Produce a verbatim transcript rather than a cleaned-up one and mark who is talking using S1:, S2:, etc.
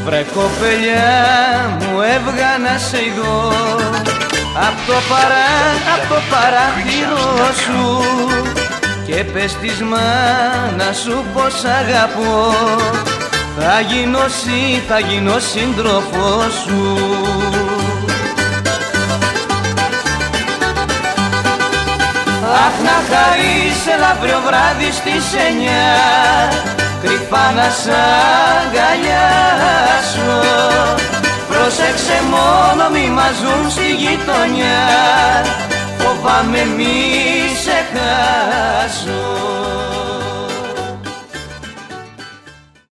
S1: Βρε κοπελιά μου έβγα να σε ειδώ απ' το, παρά, απ' το παράθυρο σου και πες της μάνα σου πως αγαπώ. Θα γίνω εσύ, θα γίνω σύντροφός σου. Αχ, να χαρείς, έλα αύριο βράδυ στις εννιά κρυφά να σ' αγκαλιάσω. Πρόσεξε μόνο μη μας ζουν στη γειτονιά, φοβάμαι μη σε χάσω.